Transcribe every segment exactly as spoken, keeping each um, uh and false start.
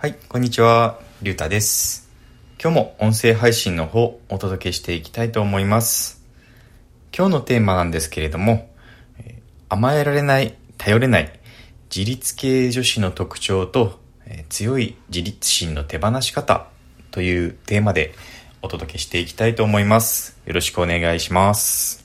はい、こんにちは。りゅうたです。今日も音声配信の方お届けしていきたいと思います。今日のテーマなんですけれども、甘えられない、頼れない、自立系女子の特徴と強い自立心の手放し方というテーマでお届けしていきたいと思います。よろしくお願いします。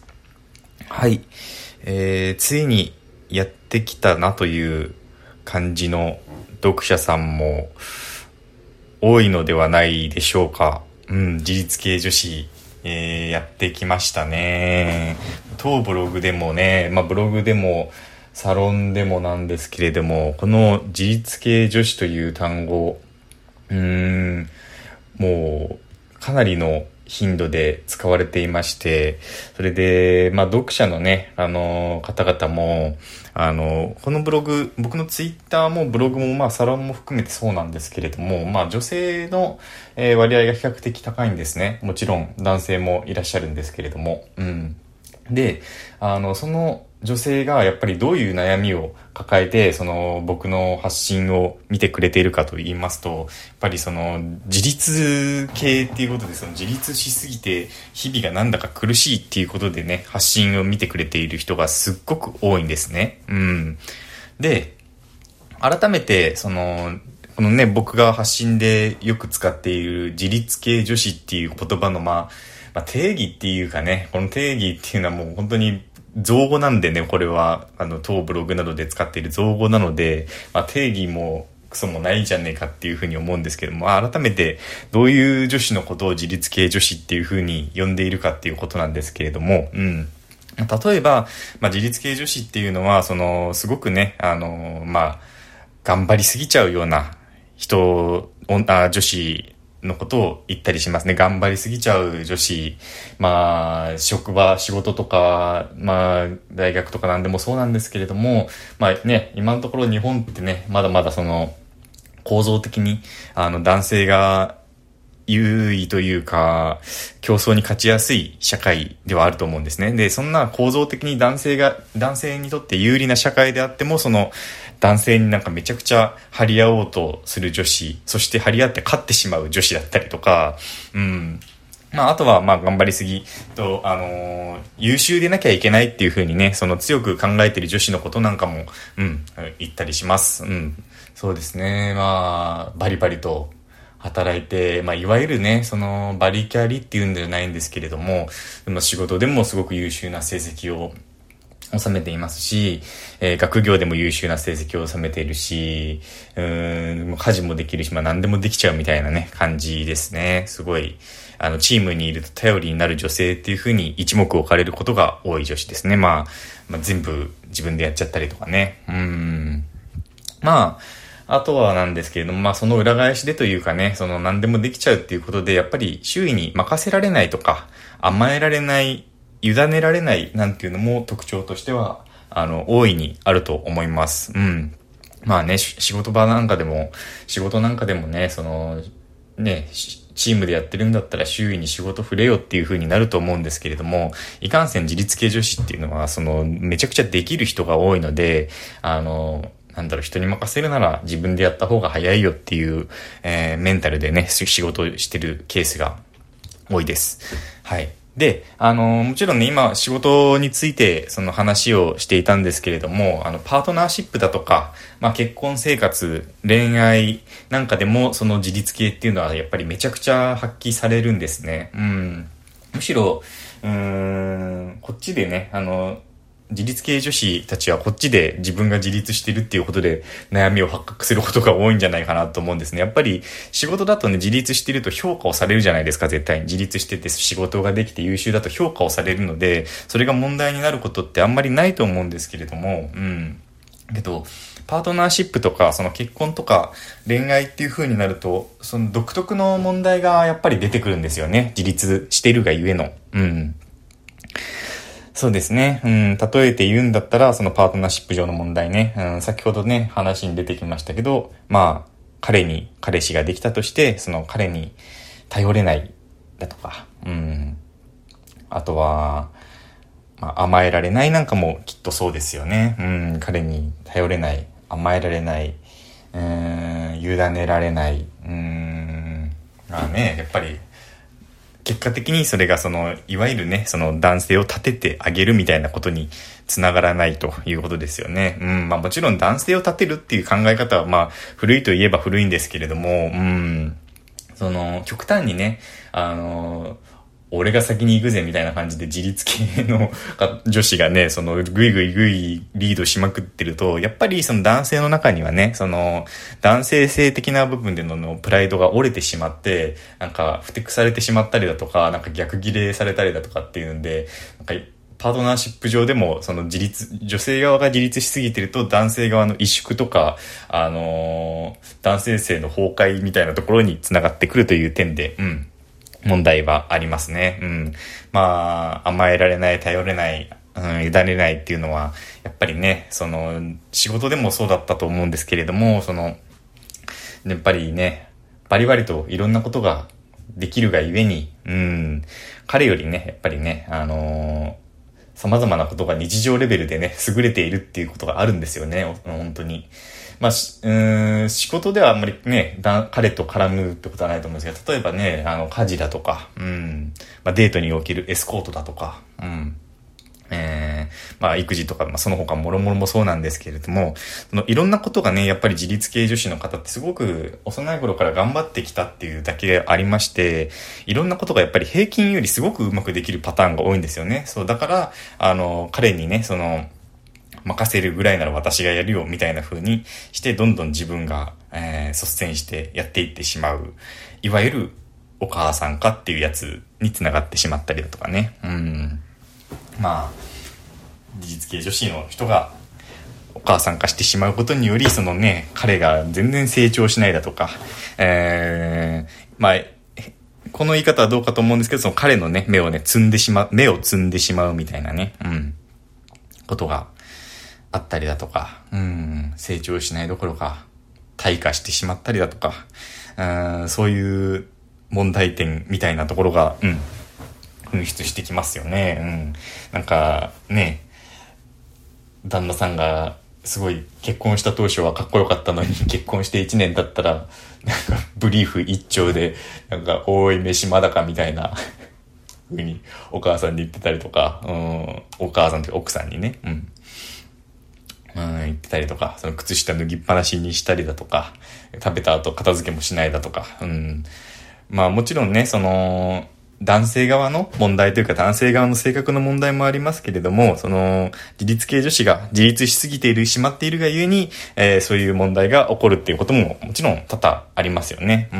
はい、えー、ついにやってきたなという感じの読者さんも多いのではないでしょうか。うん、自立系女子、えー、やってきましたね。当ブログでもね、まあブログでもサロンでもなんですけれども、この自立系女子という単語、うーん、もうかなりの頻度で使われていまして、それで、まあ、読者のね、あの、方々も、あの、このブログ、僕のツイッターもブログも、まあ、サロンも含めてそうなんですけれども、まあ、女性の、えー割合が比較的高いんですね。もちろん男性もいらっしゃるんですけれども、うん。で、あの、その女性がやっぱりどういう悩みを抱えて、その僕の発信を見てくれているかと言いますと、やっぱりその自立系っていうことで、その自立しすぎて日々がなんだか苦しいっていうことでね、発信を見てくれている人がすっごく多いんですね。うん。で、改めて、その、このね、僕が発信でよく使っている自立系女子っていう言葉の、まあ、まあ、定義っていうかね、この定義っていうのはもう本当に造語なんでね、これは、あの、当ブログなどで使っている造語なので、まあ、定義もクソもないじゃねえかっていうふうに思うんですけども、まあ、改めてどういう女子のことを自立系女子っていうふうに呼んでいるかっていうことなんですけれども、うん。例えば、まあ、自立系女子っていうのは、その、すごくね、あの、まあ、頑張りすぎちゃうような人、女、女子のことを言ったりしますね。頑張りすぎちゃう女子。まあ、職場、仕事とか、まあ、大学とかなんでもそうなんですけれども、まあね、今のところ日本ってね、まだまだその、構造的に、あの、男性が優位というか、競争に勝ちやすい社会ではあると思うんですね。で、そんな構造的に男性が、男性にとって有利な社会であっても、その、男性になんかめちゃくちゃ張り合おうとする女子、そして張り合って勝ってしまう女子だったりとか、うん。まあ、あとは、まあ、頑張りすぎと、あのー優秀でなきゃいけないっていう風にね、その強く考えている女子のことなんかも、うん、言ったりします。うん。そうですね。まあ、バリバリと、働いて、まあ、いわゆるね、その、バリキャリっていうんじゃないんですけれども、まあ、仕事でもすごく優秀な成績を収めていますし、えー学業でも優秀な成績を収めているし、うーん、もう家事もできるし、まあ何でもできちゃうみたいなね、感じですね。すごい、あの、チームにいると頼りになる女性っていう風に一目置かれることが多い女子ですね。まあ、まあ、全部自分でやっちゃったりとかね。うーん。まあ、あとはなんですけれども、まあその裏返しでというかね、その何でもできちゃうっていうことで、やっぱり周囲に任せられないとか、甘えられない、委ねられないなんていうのも特徴としては、あの、大いにあると思います。うん。まあね、し仕事場なんかでも、仕事なんかでもね、その、ね、しチームでやってるんだったら周囲に仕事触れよっていう風になると思うんですけれども、いかんせん自立系女子っていうのは、その、めちゃくちゃできる人が多いので、あの、なんだろう、人に任せるなら自分でやった方が早いよっていう、えーメンタルでね、仕事をしてるケースが多いです。はい。で、あの、もちろんね、今、仕事について、その話をしていたんですけれども、あの、パートナーシップだとか、まあ、結婚生活、恋愛なんかでも、その自立系っていうのは、やっぱりめちゃくちゃ発揮されるんですね。うん。むしろ、うーん、こっちでね、あの、自立系女子たちはこっちで自分が自立してるっていうことで悩みを発覚することが多いんじゃないかなと思うんですね。やっぱり仕事だとね、自立してると評価をされるじゃないですか、絶対に。自立してて仕事ができて優秀だと評価をされるので、それが問題になることってあんまりないと思うんですけれども、うん。けど、パートナーシップとか、その結婚とか恋愛っていう風になると、その独特の問題がやっぱり出てくるんですよね。自立してるがゆえの。うん。そうですね。うん、例えて言うんだったら、そのパートナーシップ上の問題ね。うん、先ほどね、話に出てきましたけど、まあ、彼に、彼氏ができたとして、その彼に頼れないだとか、うん、あとは、まあ、甘えられないなんかもきっとそうですよね。うん、彼に頼れない、甘えられない、うーん、 委ねられない、うーん、まあね、やっぱり結果的にそれがそのいわゆるね、その男性を立ててあげるみたいなことにつながらないということですよね。うん、まあもちろん男性を立てるっていう考え方はまあ古いといえば古いんですけれども、うん、その極端にね、あの俺が先に行くぜみたいな感じで自立系の女子がね、そのぐいぐいぐいリードしまくってると、やっぱりその男性の中にはね、その男性性的な部分でのプライドが折れてしまって、なんかふてくされてしまったりだとか、なんか逆ギレされたりだとかっていうんで、なんかパートナーシップ上でもその自立、女性側が自立しすぎてると男性側の萎縮とか、あのー、男性性の崩壊みたいなところにつながってくるという点で、うん。問題はありますね。うん。まあ、甘えられない、頼れない、うん、委ねないっていうのは、やっぱりね、その、仕事でもそうだったと思うんですけれども、その、やっぱりね、バリバリといろんなことができるがゆえに、うん、彼よりね、やっぱりね、あのー、様々なことが日常レベルでね、優れているっていうことがあるんですよね、本当に。まあ、うーん、仕事ではあんまりね、だ彼と絡むってことはないと思うんですけど、例えばね、あの、家事だとか、うん、まあ、デートにおけるエスコートだとか、うん、えー、まあ、育児とか、まあ、その他もろもろもそうなんですけれども、そのいろんなことがね、やっぱり自立系女子の方ってすごく幼い頃から頑張ってきたっていうだけありまして、いろんなことがやっぱり平均よりすごくうまくできるパターンが多いんですよね。そう、だから、あの、彼にね、その、任せるぐらいなら私がやるよみたいな風にしてどんどん自分が、えー、率先してやっていってしまう、いわゆるお母さん化っていうやつにつながってしまったりだとかね。うん、まあ事実系女子の人がお母さん化してしまうことにより、そのね、彼が全然成長しないだとか、えー、まあこの言い方はどうかと思うんですけど、その彼のね目をね摘んでしまう、目を摘んでしまうみたいなね、うん、ことがあったりだとか、うん、成長しないどころか退化してしまったりだとか、うん、そういう問題点みたいなところが、うん、噴出してきますよね。うん、なんかね、旦那さんがすごい結婚した当初はかっこよかったのに、結婚していちねん経ったらなんかブリーフ一丁でなんかおい飯まだかみたいな風にお母さんに言ってたりとか、うん、お母さんというか奥さんにね、うんうん、言ってたりとか、その靴下脱ぎっぱなしにしたりだとか、食べた後片付けもしないだとか、うん、まあもちろんね、その男性側の問題というか男性側の性格の問題もありますけれども、その自立系女子が自立しすぎているしまっているがゆえに、えー、そういう問題が起こるっていうことももちろん多々ありますよね。うん、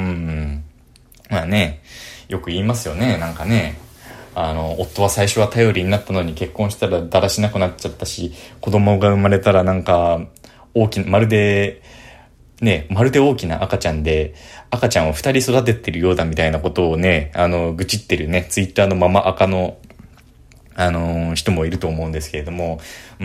まあね、よく言いますよね、なんかね。あの、夫は最初は頼りになったのに結婚したらだらしなくなっちゃったし、子供が生まれたらなんか、大きな、まるで、ね、まるで大きな赤ちゃんで、赤ちゃんを二人育ててるようだみたいなことをね、あの、愚痴ってるね、ツイッターのママ赤の、あのー、人もいると思うんですけれども、うん、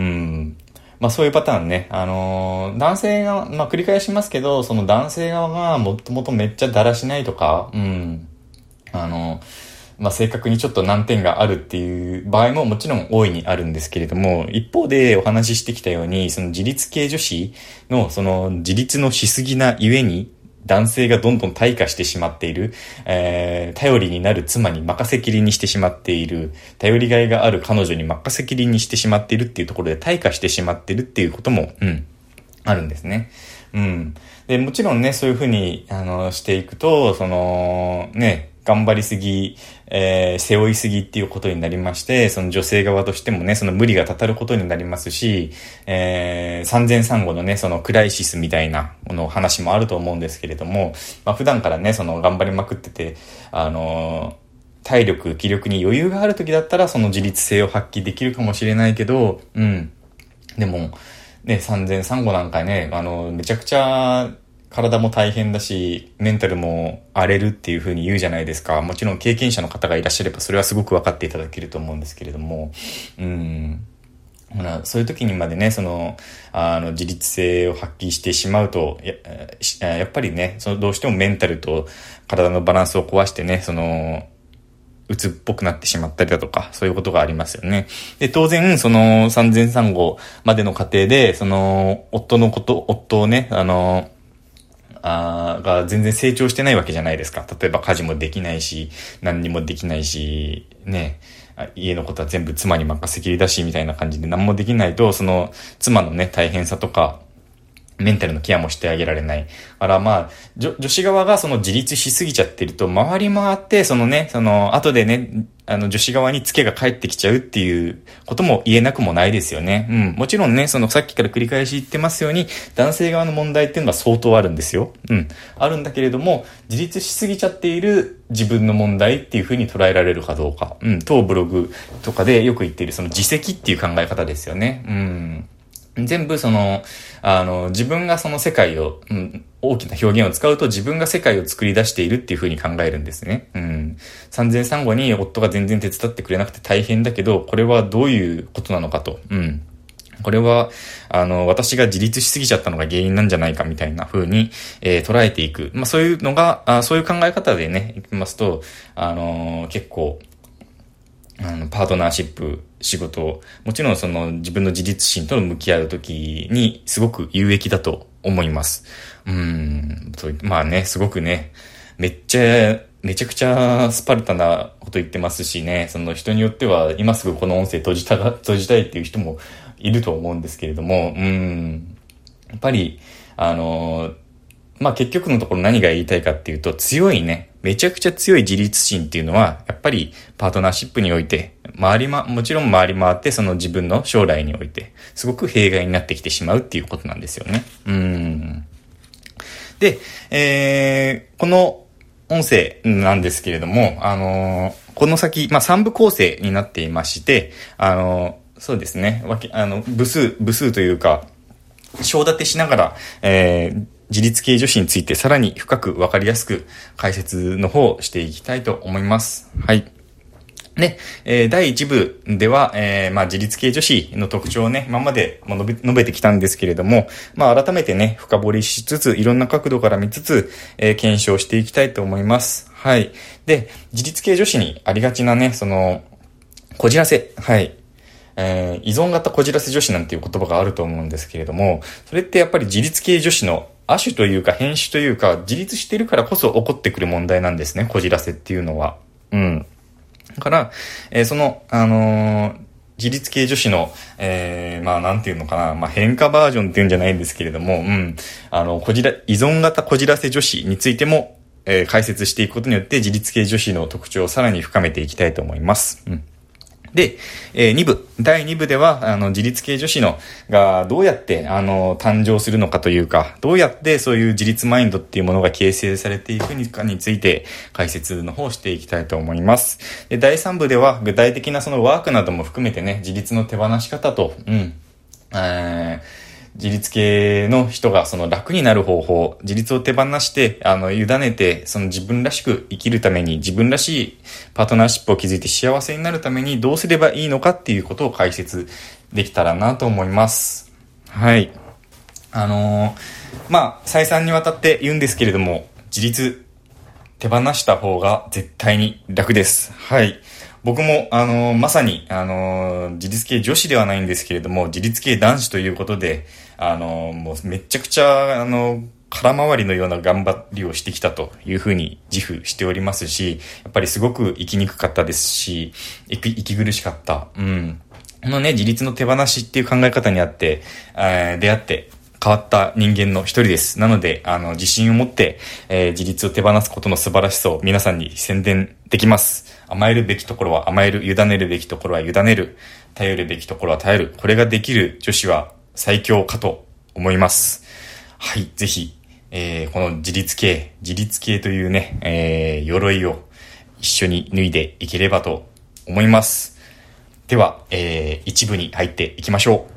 まあそういうパターンね、あのー、男性が、まあ繰り返しますけど、その男性側がもともとめっちゃだらしないとか、うん、あのー、まあ、性格にちょっと難点があるっていう場合ももちろん大いにあるんですけれども、一方でお話ししてきたように、その自立系女子のその自立のしすぎなゆえに、男性がどんどん退化してしまっている、えー、頼りになる妻に任せきりにしてしまっている、頼りがいがある彼女に任せきりにしてしまっているっていうところで退化してしまっているっていうことも、うん、あるんですね。うん。で、もちろんね、そういうふうに、あの、していくと、その、ね、頑張りすぎ、えー、背負いすぎっていうことになりまして、その女性側としてもね、その無理がたたることになりますし、えー、産前産後のね、そのクライシスみたいなもの話もあると思うんですけれども、まあ普段からね、その頑張りまくってて、あのー、体力、気力に余裕がある時だったら、その自立性を発揮できるかもしれないけど、うん。でも、ね、産前産後なんかね、あの、めちゃくちゃ、体も大変だし、メンタルも荒れるっていう風に言うじゃないですか。もちろん経験者の方がいらっしゃれば、それはすごく分かっていただけると思うんですけれども、うん。そういう時にまでね、その、あの、自立性を発揮してしまうと、や、やっぱりね、そのどうしてもメンタルと体のバランスを壊してね、その、鬱っぽくなってしまったりだとか、そういうことがありますよね。で、当然、その、産前産後までの過程で、その、夫のこと、夫をね、あの、あが全然成長してないわけじゃないですか。例えば家事もできないし、何にもできないし、ね、家のことは全部妻に任せきりだし、みたいな感じで何もできないと、その妻のね、大変さとか、メンタルのケアもしてあげられない。だからまあ、女、女子側がその自立しすぎちゃってると、回り回って、そのね、その、後でね、あの、女子側にツケが返ってきちゃうっていうことも言えなくもないですよね。うん。もちろんね、そのさっきから繰り返し言ってますように、男性側の問題っていうのは相当あるんですよ。うん。あるんだけれども、自立しすぎちゃっている自分の問題っていうふうに捉えられるかどうか。うん。当ブログとかでよく言っている、その自責っていう考え方ですよね。うん。全部その、あの、自分がその世界を、うん、大きな表現を使うと自分が世界を作り出しているっていう風に考えるんですね。うん。産前産後に夫が全然手伝ってくれなくて大変だけど、これはどういうことなのかと。うん。これは、あの、私が自立しすぎちゃったのが原因なんじゃないかみたいな風に、えー、捉えていく。まあ、そういうのが、あそういう考え方でね、いきますと、あのー、結構、あの、パートナーシップ、仕事、もちろんその自分の自立心との向き合うときにすごく有益だと思います。うーん、まあね、すごくね、めっちゃ、めちゃくちゃスパルタなこと言ってますしね、その人によっては今すぐこの音声閉じたが、閉じたいっていう人もいると思うんですけれども、うーん、やっぱり、あの、まあ結局のところ何が言いたいかっていうと、強いね、めちゃくちゃ強い自立心っていうのは、やっぱりパートナーシップにおいて、回りま、もちろん回り回ってその自分の将来において、すごく弊害になってきてしまうっていうことなんですよね。うーん。で、えー、この音声なんですけれども、あのー、この先、まあさん部構成になっていまして、あのー、そうですね、わけ、あの、部数、部数というか、章立てしながら、えー、自立系女子についてさらに深くわかりやすく解説の方をしていきたいと思います。はい。で、えー、だいいち部では、えー、まあ、自立系女子の特徴をね、今までも述べ、述べてきたんですけれども、まあ、改めてね、深掘りしつつ、いろんな角度から見つつ、えー、検証していきたいと思います。はい。で、自立系女子にありがちなね、その、こじらせ。はい。えー、依存型こじらせ女子なんていう言葉があると思うんですけれども、それってやっぱり自立系女子の亜種というか変種というか、自立してるからこそ起こってくる問題なんですね、こじらせっていうのは。うん。だから、えー、その、あのー、自立系女子の、えー、まあ、なんていうのかな、まあ、変化バージョンっていうんじゃないんですけれども、うん。あの、こじら、依存型こじらせ女子についても、えー、解説していくことによって、自立系女子の特徴をさらに深めていきたいと思います。うん。で、えー、に部、だいに部では、あの、自立系女子の、が、どうやって、あの、誕生するのかというか、どうやってそういう自立マインドっていうものが形成されていくかについて、解説の方をしていきたいと思います。で、だいさん部では、具体的なそのワークなども含めてね、自立の手放し方と、うん、えー、自立系の人がその楽になる方法、自立を手放して、あの、委ねて、その自分らしく生きるために、自分らしいパートナーシップを築いて幸せになるためにどうすればいいのかっていうことを解説できたらなと思います。はい。あのー、まあ、再三にわたって言うんですけれども、自立手放した方が絶対に楽です。はい。僕も、あのー、まさに、あのー、自立系女子ではないんですけれども、自立系男子ということで、あのー、もうめちゃくちゃ、あのー、空回りのような頑張りをしてきたというふうに自負しておりますし、やっぱりすごく生きにくかったですし、生き、生き苦しかった。うん。このね、自立の手放しっていう考え方にあって、えー、出会って変わった人間の一人です。なので、あの、自信を持って、えー、自立を手放すことの素晴らしさを皆さんに宣伝できます。甘えるべきところは甘える、委ねるべきところは委ねる、頼るべきところは頼る。これができる女子は最強かと思います。はい、ぜひ、えー、この自立系、自立系というね、えー、鎧を一緒に脱いでいければと思います。では、えー、一部に入っていきましょう。